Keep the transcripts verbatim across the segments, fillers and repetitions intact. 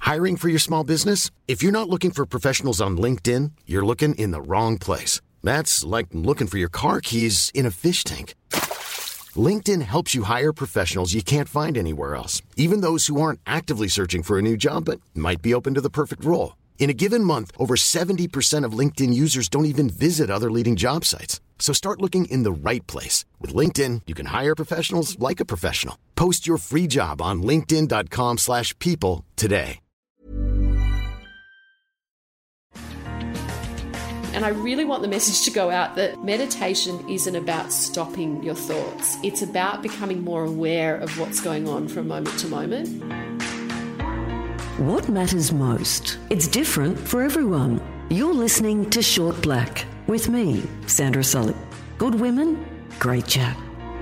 Hiring for your small business? If you're not looking for professionals on LinkedIn, you're looking in the wrong place. That's like looking for your car keys in a fish tank. LinkedIn helps you hire professionals you can't find anywhere else, even those who aren't actively searching for a new job but might be open to the perfect role. In a given month, over seventy percent of LinkedIn users don't even visit other leading job sites. So start looking in the right place. With LinkedIn, you can hire professionals like a professional. Post your free job on linkedin.com slash people today. And I really want the message to go out that meditation isn't about stopping your thoughts. It's about becoming more aware of what's going on from moment to moment. What matters most? It's different for everyone. You're listening to Short Black with me, Sandra Sully. Good women, great chat.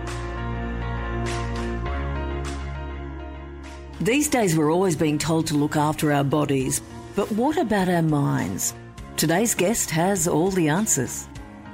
These days we're always being told to look after our bodies, but what about our minds? Today's guest has all the answers.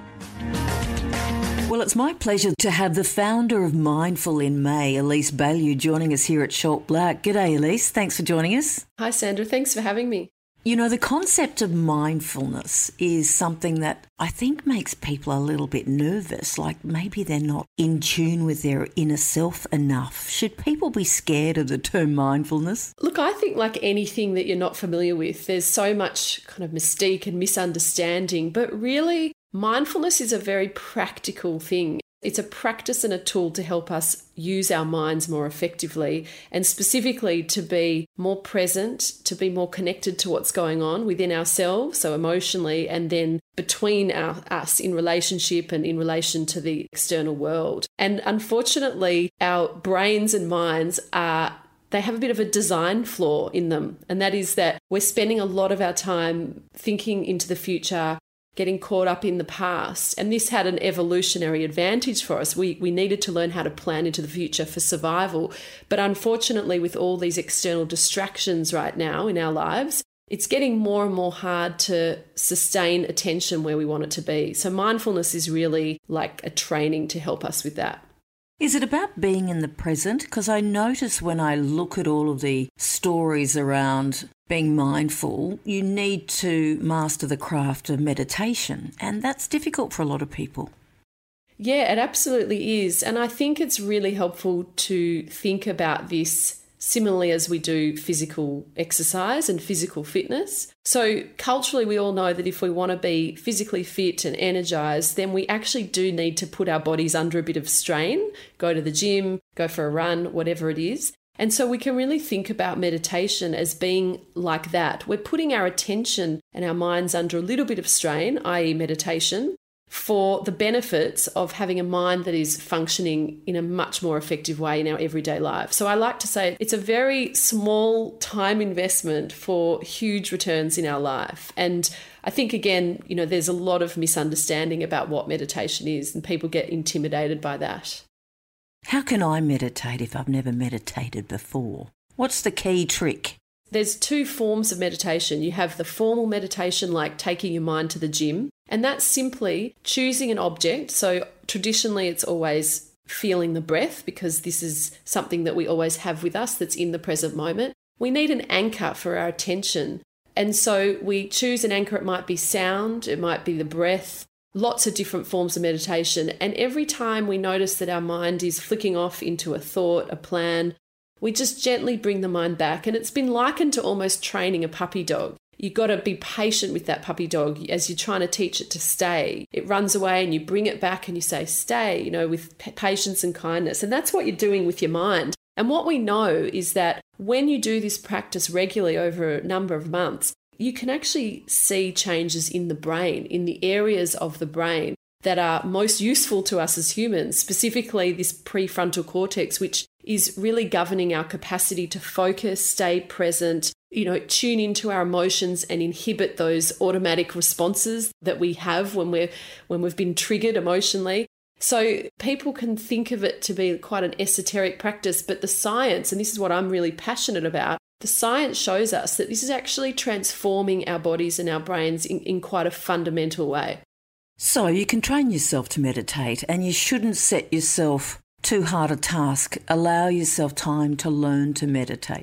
Well, it's my pleasure to have the founder of Mindful in May, Elise Bialylew, joining us here at Short Black. G'day, Elise. Thanks for joining us. Hi, Sandra. Thanks for having me. You know, the concept of mindfulness is something that I think makes people a little bit nervous, like maybe they're not in tune with their inner self enough. Should people be scared of the term mindfulness? Look, I think like anything that you're not familiar with, there's so much kind of mystique and misunderstanding, but really mindfulness is a very practical thing. It's a practice and a tool to help us use our minds more effectively and specifically to be more present, to be more connected to what's going on within ourselves, so emotionally, and then between our, us in relationship and in relation to the external world. And unfortunately, our brains and minds are they have a bit of a design flaw in them, and that is that we're spending a lot of our time thinking into the future, getting caught up in the past. And this had an evolutionary advantage for us. We we needed to learn how to plan into the future for survival. But unfortunately, with all these external distractions right now in our lives, it's getting more and more hard to sustain attention where we want it to be. So mindfulness is really like a training to help us with that. Is it about being in the present? Because I notice when I look at all of the stories around being mindful, you need to master the craft of meditation, and that's difficult for a lot of people. Yeah, it absolutely is. And I think it's really helpful to think about this similarly as we do physical exercise and physical fitness. So culturally, we all know that if we want to be physically fit and energized, then we actually do need to put our bodies under a bit of strain, go to the gym, go for a run, whatever it is. And so we can really think about meditation as being like that. We're putting our attention and our minds under a little bit of strain, that is meditation, for the benefits of having a mind that is functioning in a much more effective way in our everyday life. So I like to say it's a very small time investment for huge returns in our life. And I think, again, you know, there's a lot of misunderstanding about what meditation is, and people get intimidated by that. How can I meditate if I've never meditated before? What's the key trick? There's two forms of meditation. You have the formal meditation, like taking your mind to the gym, and that's simply choosing an object. So traditionally it's always feeling the breath, because this is something that we always have with us that's in the present moment. We need an anchor for our attention. And so we choose an anchor. It might be sound, it might be the breath, lots of different forms of meditation. And every time we notice that our mind is flicking off into a thought, a plan, we just gently bring the mind back. And it's been likened to almost training a puppy dog. You've got to be patient with that puppy dog as you're trying to teach it to stay. It runs away and you bring it back and you say, stay, you know, with p- patience and kindness. And that's what you're doing with your mind. And what we know is that when you do this practice regularly over a number of months, you can actually see changes in the brain, in the areas of the brain that are most useful to us as humans, specifically this prefrontal cortex, which is really governing our capacity to focus, stay present, you know, tune into our emotions and inhibit those automatic responses that we have when we're when we've been triggered emotionally. So people can think of it to be quite an esoteric practice, but the science, and this is what I'm really passionate about, the science shows us that this is actually transforming our bodies and our brains in, in quite a fundamental way. So you can train yourself to meditate, and you shouldn't set yourself too hard a task. Allow yourself time to learn to meditate.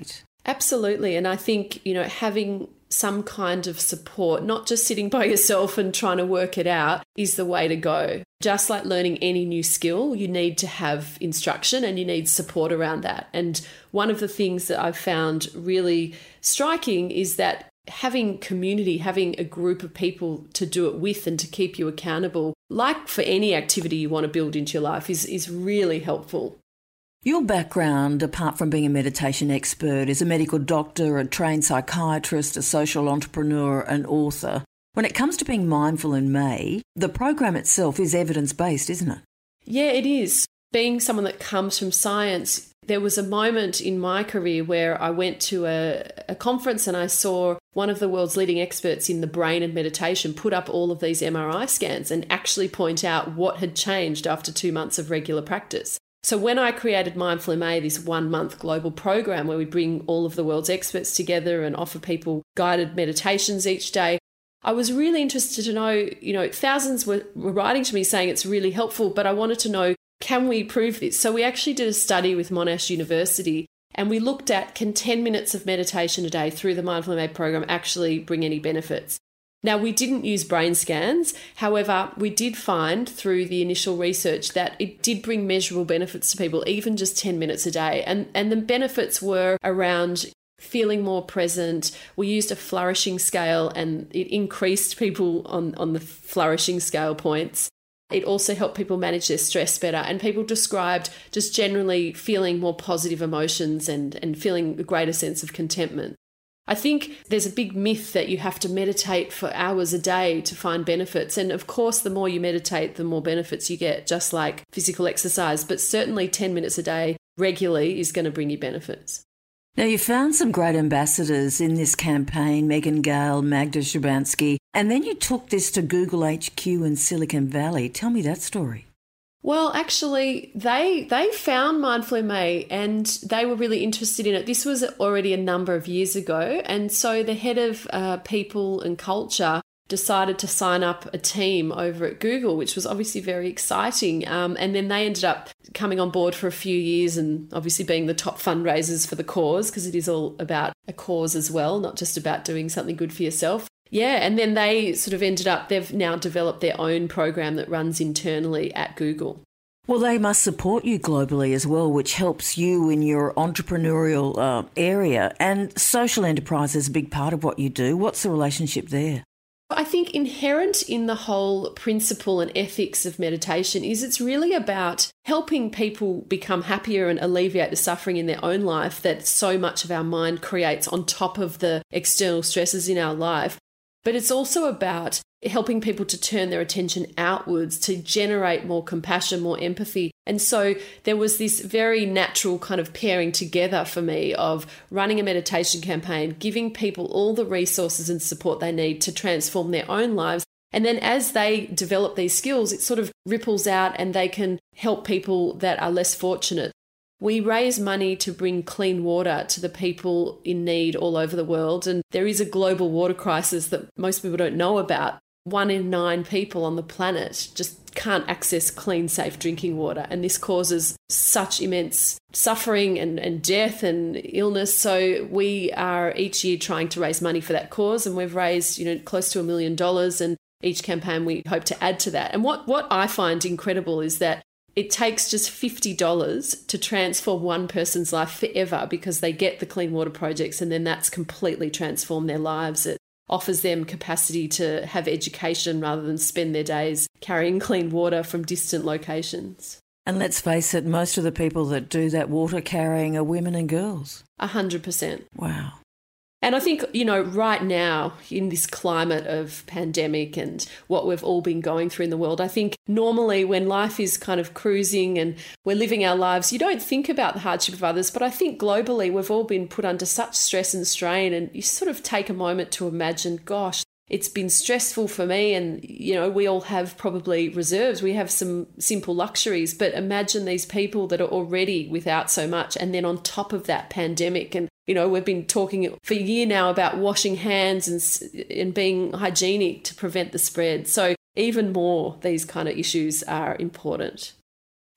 Absolutely. And I think, you know, having some kind of support, not just sitting by yourself and trying to work it out, is the way to go. Just like learning any new skill, you need to have instruction and you need support around that. And one of the things that I've found really striking is that having community, having a group of people to do it with and to keep you accountable, like for any activity you want to build into your life, is, is really helpful. Your background, apart from being a meditation expert, is a medical doctor, a trained psychiatrist, a social entrepreneur, and author. When it comes to being mindful in May, the program itself is evidence-based, isn't it? Yeah, it is. Being someone that comes from science, there was a moment in my career where I went to a, a conference and I saw one of the world's leading experts in the brain and meditation put up all of these M R I scans and actually point out what had changed after two months of regular practice. So when I created Mindful M A, this one-month global program where we bring all of the world's experts together and offer people guided meditations each day, I was really interested to know, you know, thousands were, were writing to me saying it's really helpful, but I wanted to know, can we prove this? So we actually did a study with Monash University and we looked at, can ten minutes of meditation a day through the Mindful M A program actually bring any benefits? Now, we didn't use brain scans. However, we did find through the initial research that it did bring measurable benefits to people, even just ten minutes a day. And, and the benefits were around feeling more present. We used a flourishing scale and it increased people on, on the flourishing scale points. It also helped people manage their stress better. And people described just generally feeling more positive emotions and, and feeling a greater sense of contentment. I think there's a big myth that you have to meditate for hours a day to find benefits. And of course, the more you meditate, the more benefits you get, just like physical exercise. But certainly ten minutes a day regularly is going to bring you benefits. Now, you found some great ambassadors in this campaign, Megan Gale, Magda Szubanski, and then you took this to Google H Q in Silicon Valley. Tell me that story. Well, actually, they they found Mindful M A and they were really interested in it. This was already a number of years ago. And so the head of uh, people and culture decided to sign up a team over at Google, which was obviously very exciting. Um, and then they ended up coming on board for a few years and obviously being the top fundraisers for the cause, because it is all about a cause as well, not just about doing something good for yourself. Yeah, and then they sort of ended up, they've now developed their own program that runs internally at Google. Well, they must support you globally as well, which helps you in your entrepreneurial uh, area. And social enterprise is a big part of what you do. What's the relationship there? I think inherent in the whole principle and ethics of meditation is it's really about helping people become happier and alleviate the suffering in their own life that so much of our mind creates on top of the external stresses in our life. But it's also about helping people to turn their attention outwards to generate more compassion, more empathy. And so there was this very natural kind of pairing together for me of running a meditation campaign, giving people all the resources and support they need to transform their own lives. And then as they develop these skills, it sort of ripples out and they can help people that are less fortunate. We raise money to bring clean water to the people in need all over the world. And there is a global water crisis that most people don't know about. One in nine people on the planet just can't access clean, safe drinking water. And this causes such immense suffering and, and death and illness. So we are each year trying to raise money for that cause. And we've raised, you know, close to a million dollars. And each campaign we hope to add to that. And what, what I find incredible is that it takes just fifty dollars to transform one person's life forever because they get the clean water projects and then that's completely transformed their lives. It offers them capacity to have education rather than spend their days carrying clean water from distant locations. And let's face it, most of the people that do that water carrying are women and girls. A hundred percent. Wow. And I think, you know, right now in this climate of pandemic and what we've all been going through in the world, I think normally when life is kind of cruising and we're living our lives, you don't think about the hardship of others. But I think globally we've all been put under such stress and strain, and you sort of take a moment to imagine, gosh, it's been stressful for me. And, you know, we all have probably reserves. We have some simple luxuries, but imagine these people that are already without so much. And then on top of that pandemic, and you know, we've been talking for a year now about washing hands and and being hygienic to prevent the spread. So even more, these kind of issues are important.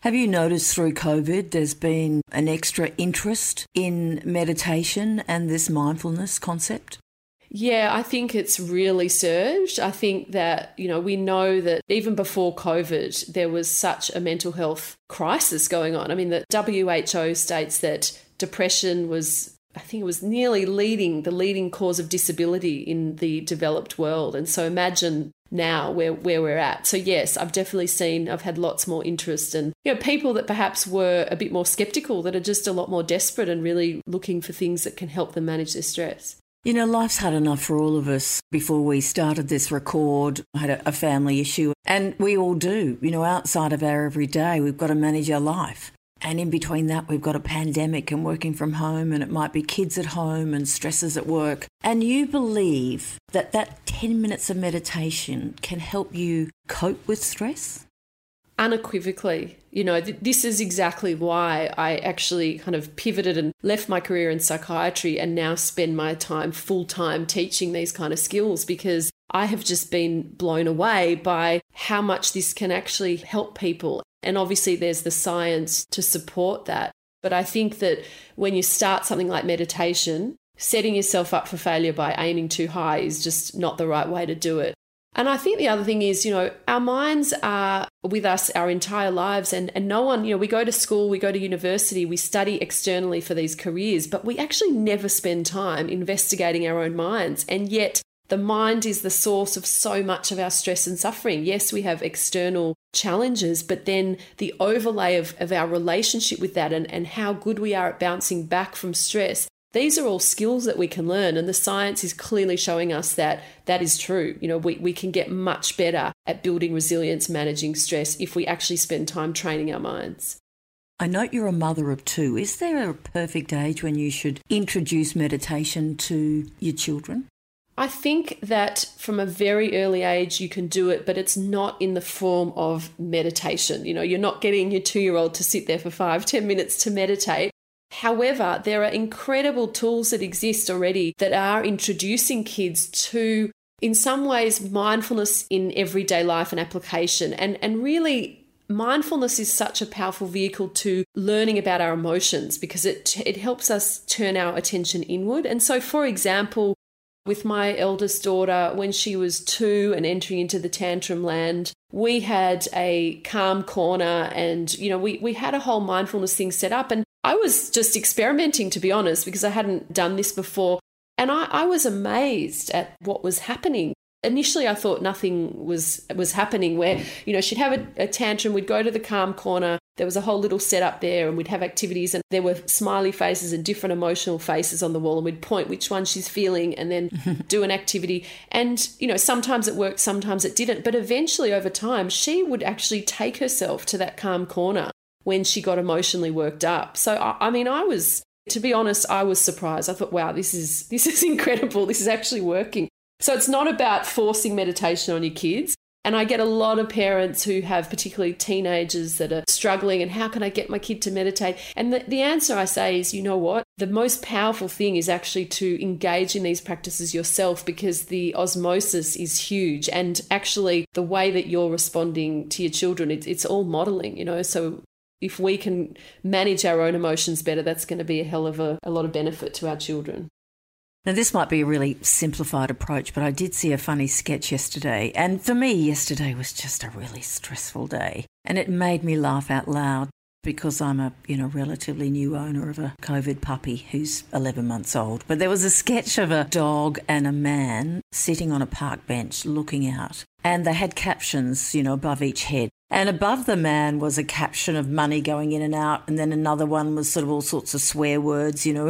Have you noticed through COVID there's been an extra interest in meditation and this mindfulness concept? Yeah, I think it's really surged. I think that, you know, we know that even before COVID, there was such a mental health crisis going on. I mean, the W H O states that depression was, I think it was nearly leading, the leading cause of disability in the developed world. And so imagine now where, where we're at. So yes, I've definitely seen, I've had lots more interest, and, you know, people that perhaps were a bit more skeptical that are just a lot more desperate and really looking for things that can help them manage their stress. You know, life's hard enough for all of us. Before we started this record, I had a, a family issue, and we all do. You know, outside of our everyday, we've got to manage our life. And in between that, we've got a pandemic and working from home, and it might be kids at home and stresses at work. And you believe that that ten minutes of meditation can help you cope with stress? Unequivocally. You know, th- this is exactly why I actually kind of pivoted and left my career in psychiatry and now spend my time full-time teaching these kind of skills, because I have just been blown away by how much this can actually help people. And obviously there's the science to support that. But I think that when you start something like meditation, setting yourself up for failure by aiming too high is just not the right way to do it. And I think the other thing is, you know, our minds are with us our entire lives, and, and no one, you know, we go to school, we go to university, we study externally for these careers, but we actually never spend time investigating our own minds. And yet the mind is the source of so much of our stress and suffering. Yes, we have external challenges, but then the overlay of, of our relationship with that and, and how good we are at bouncing back from stress. These are all skills that we can learn, and the science is clearly showing us that that is true. You know, we, we can get much better at building resilience, managing stress, if we actually spend time training our minds. I note you're a mother of two. Is there a perfect age when you should introduce meditation to your children? I think that from a very early age you can do it, but it's not in the form of meditation. You know, you're not getting your two-year-old to sit there for five, ten minutes to meditate. However, there are incredible tools that exist already that are introducing kids to, in some ways, mindfulness in everyday life and application. And, and really, mindfulness is such a powerful vehicle to learning about our emotions, because it, it helps us turn our attention inward. And so, for example, with my eldest daughter, when she was two and entering into the tantrum land, we had a calm corner, and, you know, we, we had a whole mindfulness thing set up. And I was just experimenting, to be honest, because I hadn't done this before. And I, I was amazed at what was happening. Initially, I thought nothing was was happening, where, you know, she'd have a, a tantrum, we'd go to the calm corner, there was a whole little setup there, and we'd have activities, and there were smiley faces and different emotional faces on the wall, and we'd point which one she's feeling and then do an activity. And, you know, sometimes it worked, sometimes it didn't. But eventually, over time, she would actually take herself to that calm corner when she got emotionally worked up. So, I, I mean, I was, to be honest, I was surprised. I thought, wow, this is this is incredible. This is actually working. So it's not about forcing meditation on your kids. And I get a lot of parents who have particularly teenagers that are struggling, and how can I get my kid to meditate? And the, the answer I say is, you know what? The most powerful thing is actually to engage in these practices yourself, because the osmosis is huge. And actually the way that you're responding to your children, it, it's all modeling, you know. So if we can manage our own emotions better, that's going to be a hell of a, a lot of benefit to our children. Now, this might be a really simplified approach, but I did see a funny sketch yesterday. And for me, yesterday was just a really stressful day. And it made me laugh out loud, because I'm a, you know, relatively new owner of a COVID puppy who's eleven months old. But there was a sketch of a dog and a man sitting on a park bench looking out. And they had captions, you know, above each head. And above the man was a caption of money going in and out, and then another one was sort of all sorts of swear words, you know,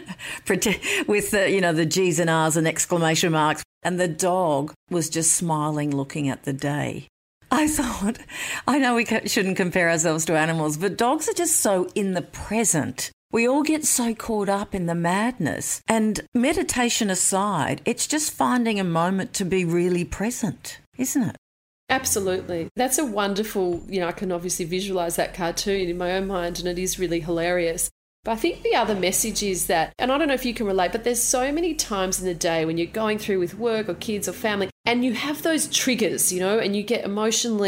with the, you know, the G's and R's and exclamation marks. And the dog was just smiling, looking at the day. I thought, I know we shouldn't compare ourselves to animals, but dogs are just so in the present. We all get so caught up in the madness. And meditation aside, it's just finding a moment to be really present, isn't it? Absolutely. That's a wonderful, you know, I can obviously visualise that cartoon in my own mind, and it is really hilarious. But I think the other message is that, and I don't know if you can relate, but there's so many times in the day when you're going through with work or kids or family, and you have those triggers, you know, and you get emotionally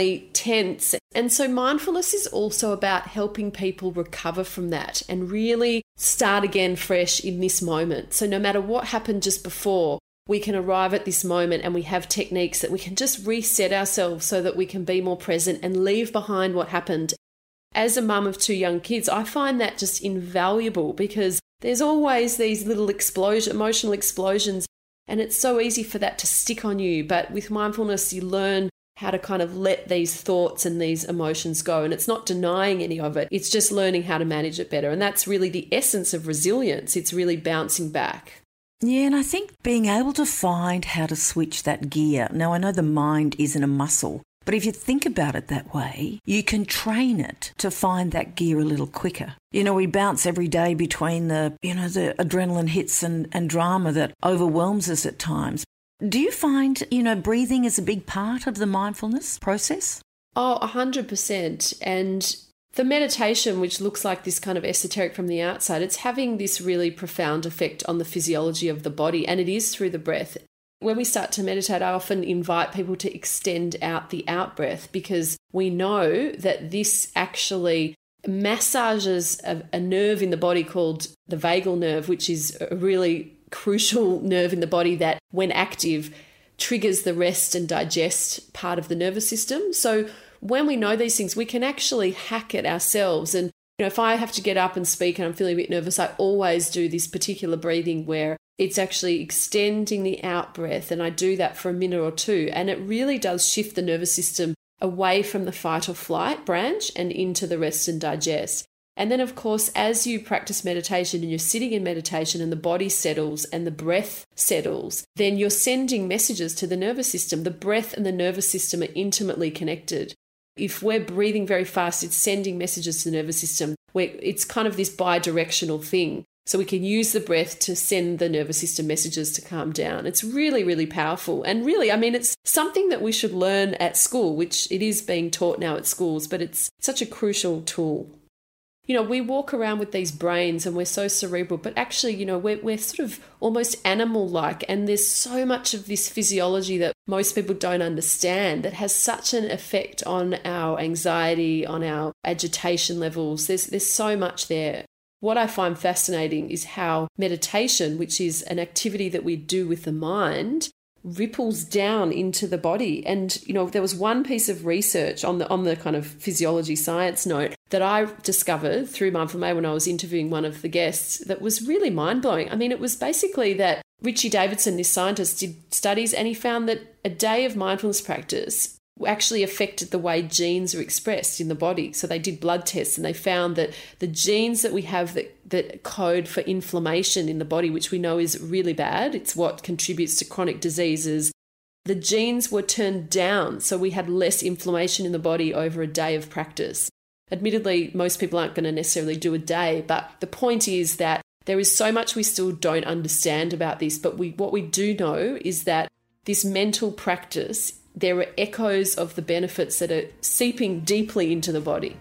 intense. And so mindfulness is also about helping people recover from that and really start again fresh in this moment. So no matter what happened just before, we can arrive at this moment and we have techniques that we can just reset ourselves so that we can be more present and leave behind what happened. As a mum of two young kids, I find that just invaluable because there's always these little explosion, emotional explosions, and it's so easy for that to stick on you. But with mindfulness, you learn how to kind of let these thoughts and these emotions go. And it's not denying any of it. It's just learning how to manage it better. And that's really the essence of resilience. It's really bouncing back. Yeah, and I think being able to find how to switch that gear. Now, I know the mind isn't a muscle, but if you think about it that way, you can train it to find that gear a little quicker. You know, we bounce every day between the, you know, the adrenaline hits and, and drama that overwhelms us at times. Do you find, you know, breathing is a big part of the mindfulness process? Oh, one hundred percent. And the meditation, which looks like this kind of esoteric from the outside, it's having this really profound effect on the physiology of the body, and it is through the breath. When we start to meditate, I often invite people to extend out the out breath because we know that this actually massages a, a nerve in the body called the vagal nerve, which is a really crucial nerve in the body that, when active, triggers the rest and digest part of the nervous system. So when we know these things, we can actually hack it ourselves. And you know, if I have to get up and speak and I'm feeling a bit nervous, I always do this particular breathing where it's actually extending the out breath, and I do that for a minute or two, and it really does shift the nervous system away from the fight or flight branch and into the rest and digest. And then, of course, as you practice meditation and you're sitting in meditation and the body settles and the breath settles, then you're sending messages to the nervous system. The breath and the nervous system are intimately connected. If we're breathing very fast, it's sending messages to the nervous system. Where it's kind of this bi-directional thing. So we can use the breath to send the nervous system messages to calm down. It's really, really powerful. And really, I mean, it's something that we should learn at school, which it is being taught now at schools, but it's such a crucial tool. You know, we walk around with these brains and we're so cerebral, but actually, you know, we're, we're sort of almost animal-like, and there's so much of this physiology that most people don't understand that has such an effect on our anxiety, on our agitation levels. There's, there's so much there. What I find fascinating is how meditation, which is an activity that we do with the mind, ripples down into the body. And, you know, there was one piece of research on the on the kind of physiology science note that I discovered through Mindful May when I was interviewing one of the guests that was really mind-blowing. I mean, it was basically that Richie Davidson, this scientist, did studies and he found that a day of mindfulness practice actually affected the way genes are expressed in the body. So they did blood tests and they found that the genes that we have that, that code for inflammation in the body, which we know is really bad, it's what contributes to chronic diseases, the genes were turned down. So we had less inflammation in the body over a day of practice. Admittedly, most people aren't going to necessarily do a day, but the point is that there is so much we still don't understand about this. But we, what we do know is that this mental practice, there are echoes of the benefits that are seeping deeply into the body.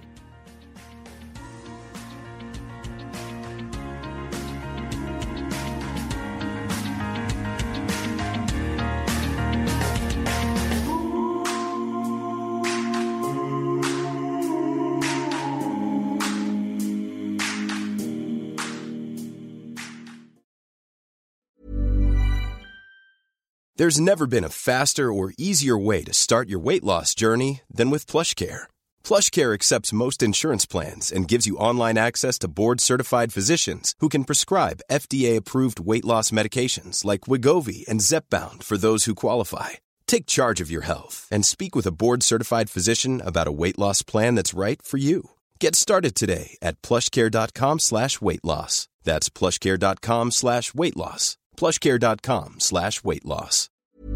There's never been a faster or easier way to start your weight loss journey than with PlushCare. PlushCare accepts most insurance plans and gives you online access to board-certified physicians who can prescribe F D A-approved weight loss medications like Wegovy and Zepbound for those who qualify. Take charge of your health and speak with a board-certified physician about a weight loss plan that's right for you. Get started today at plushcare.com slash weight loss. That's plushcare.com slash weight loss. plushcare.com slash weight loss.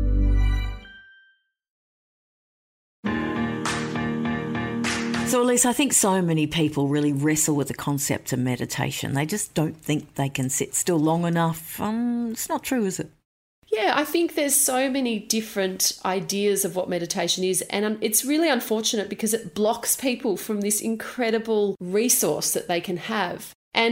So, Elise, I think so many people really wrestle with the concept of meditation. They just don't think they can sit still long enough. Um, it's not true, is it? Yeah, I think there's so many different ideas of what meditation is, and it's really unfortunate because it blocks people from this incredible resource that they can have. And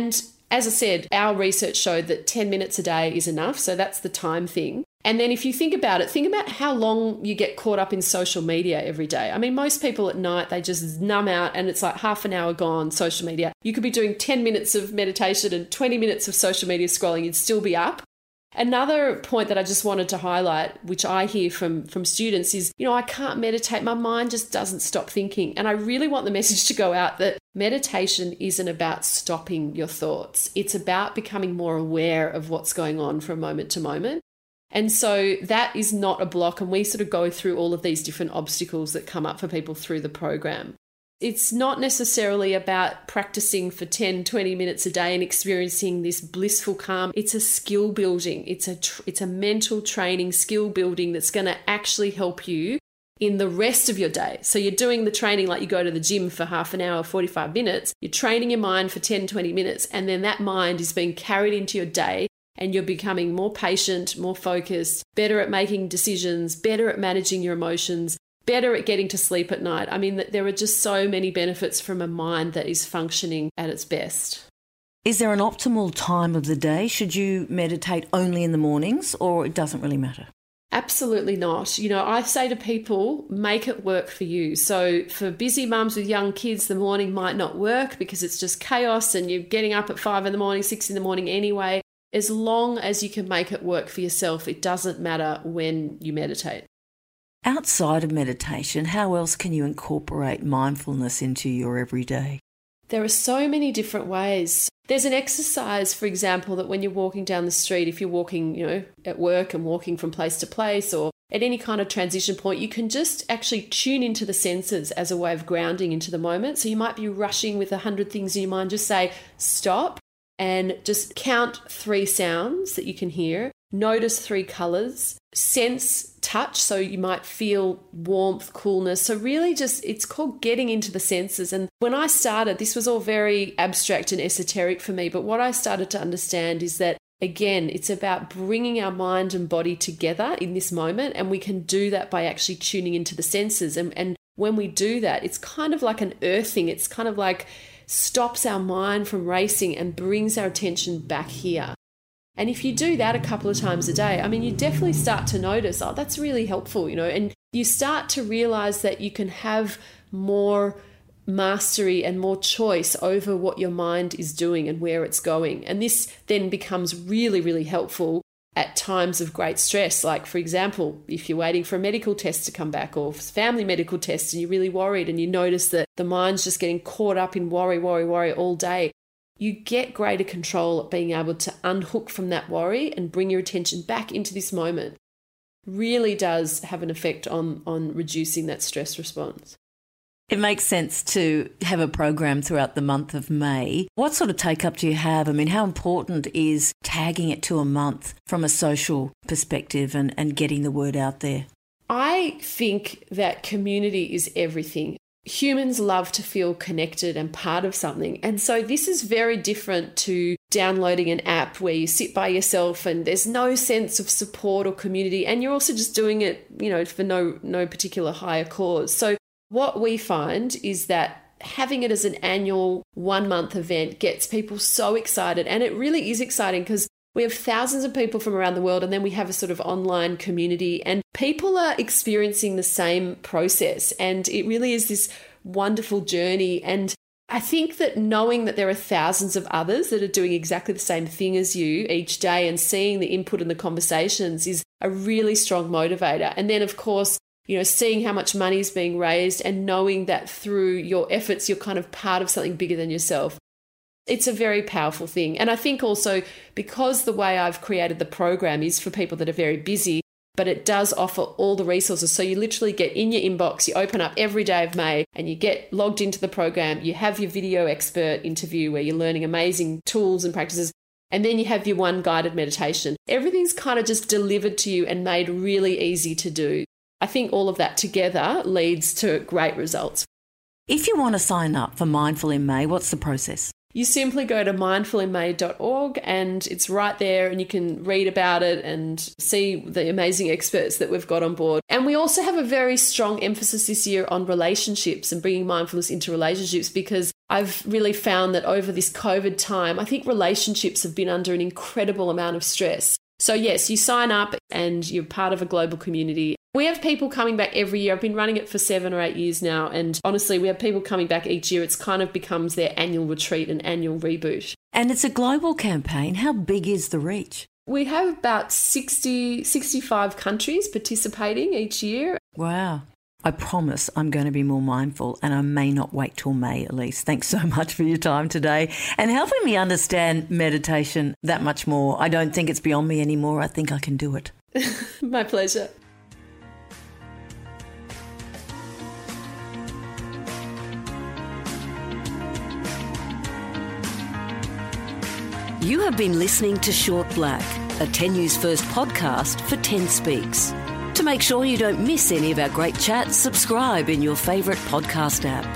As I said, our research showed that ten minutes a day is enough. So that's the time thing. And then if you think about it, think about how long you get caught up in social media every day. I mean, most people at night, they just numb out and it's like half an hour gone, social media. You could be doing ten minutes of meditation and twenty minutes of social media scrolling. You'd still be up. Another point that I just wanted to highlight, which I hear from, from students is, you know, I can't meditate. My mind just doesn't stop thinking. And I really want the message to go out that meditation isn't about stopping your thoughts. It's about becoming more aware of what's going on from moment to moment. And so that is not a block. And we sort of go through all of these different obstacles that come up for people through the program. It's not necessarily about practicing for ten, twenty minutes a day and experiencing this blissful calm. It's a skill building. It's a, tr- it's a mental training, skill building that's going to actually help you in the rest of your day. So you're doing the training like you go to the gym for half an hour, forty-five minutes. You're training your mind for ten, twenty minutes. And then that mind is being carried into your day. And you're becoming more patient, more focused, better at making decisions, better at managing your emotions, better at getting to sleep at night. I mean, there are just so many benefits from a mind that is functioning at its best. Is there an optimal time of the day? Should you meditate only in the mornings, or it doesn't really matter? Absolutely not. You know, I say to people, make it work for you. So for busy mums with young kids, the morning might not work because it's just chaos and you're getting up at five in the morning, six in the morning anyway. As long as you can make it work for yourself, it doesn't matter when you meditate. Outside of meditation, how else can you incorporate mindfulness into your everyday? There are so many different ways. There's an exercise, for example, that when you're walking down the street, if you're walking, you know, at work and walking from place to place or at any kind of transition point, you can just actually tune into the senses as a way of grounding into the moment. So you might be rushing with a hundred things in your mind. Just say, stop. And just count three sounds that you can hear. Notice three colours. Sense touch, so you might feel warmth, coolness. So really just, it's called getting into the senses. And when I started, this was all very abstract and esoteric for me. But what I started to understand is that, again, it's about bringing our mind and body together in this moment. And we can do that by actually tuning into the senses. And, and when we do that, it's kind of like an earthing. It's kind of like stops our mind from racing and brings our attention back here. And if you do that a couple of times a day, I mean, you definitely start to notice, oh, that's really helpful, you know, and you start to realize that you can have more mastery and more choice over what your mind is doing and where it's going. And this then becomes really, really helpful at times of great stress. Like, for example, if you're waiting for a medical test to come back or family medical test and you're really worried and you notice that the mind's just getting caught up in worry, worry, worry all day, you get greater control at being able to unhook from that worry and bring your attention back into this moment. Really does have an effect on, on reducing that stress response. It makes sense to have a program throughout the month of May. What sort of take-up do you have? I mean, how important is tagging it to a month from a social perspective and, and getting the word out there? I think that community is everything. Humans love to feel connected and part of something. And so this is very different to downloading an app where you sit by yourself and there's no sense of support or community. And you're also just doing it, you know, for no, no particular higher cause. So what we find is that having it as an annual one-month event gets people so excited. And it really is exciting because we have thousands of people from around the world and then we have a sort of online community and people are experiencing the same process. And it really is this wonderful journey. And I think that knowing that there are thousands of others that are doing exactly the same thing as you each day and seeing the input and the conversations is a really strong motivator. And then, of course, you know, seeing how much money is being raised and knowing that through your efforts, you're kind of part of something bigger than yourself. It's a very powerful thing. And I think also because the way I've created the program is for people that are very busy, but it does offer all the resources. So you literally get in your inbox, you open up every day of May and you get logged into the program. You have your video expert interview where you're learning amazing tools and practices. And then you have your one guided meditation. Everything's kind of just delivered to you and made really easy to do. I think all of that together leads to great results. If you want to sign up for Mindful in May, what's the process? You simply go to mindful in may dot org and it's right there, and you can read about it and see the amazing experts that we've got on board. And we also have a very strong emphasis this year on relationships and bringing mindfulness into relationships, because I've really found that over this COVID time, I think relationships have been under an incredible amount of stress. So yes, you sign up and you're part of a global community. We have people coming back every year. I've been running it for seven or eight years now. And honestly, we have people coming back each year. It's kind of becomes their annual retreat and annual reboot. And it's a global campaign. How big is the reach? We have about sixty, sixty-five countries participating each year. Wow. I promise I'm going to be more mindful, and I may not wait till May, Elise. Thanks so much for your time today and helping me understand meditation that much more. I don't think it's beyond me anymore. I think I can do it. My pleasure. You have been listening to Short Black, a ten News First podcast for ten Speaks. To make sure you don't miss any of our great chats, subscribe in your favourite podcast app.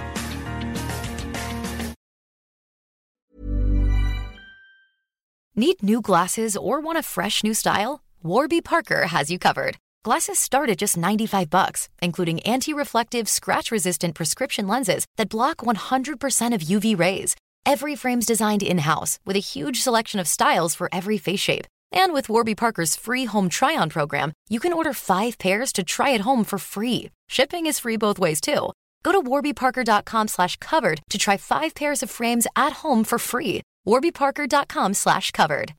Need new glasses or want a fresh new style? Warby Parker has you covered. Glasses start at just ninety-five bucks, including anti-reflective, scratch-resistant prescription lenses that block one hundred percent of U V rays. Every frame's designed in-house with a huge selection of styles for every face shape. And with Warby Parker's free home try-on program, you can order five pairs to try at home for free. Shipping is free both ways, too. Go to warbyparker.com slash covered to try five pairs of frames at home for free. warbyparker.com slash covered.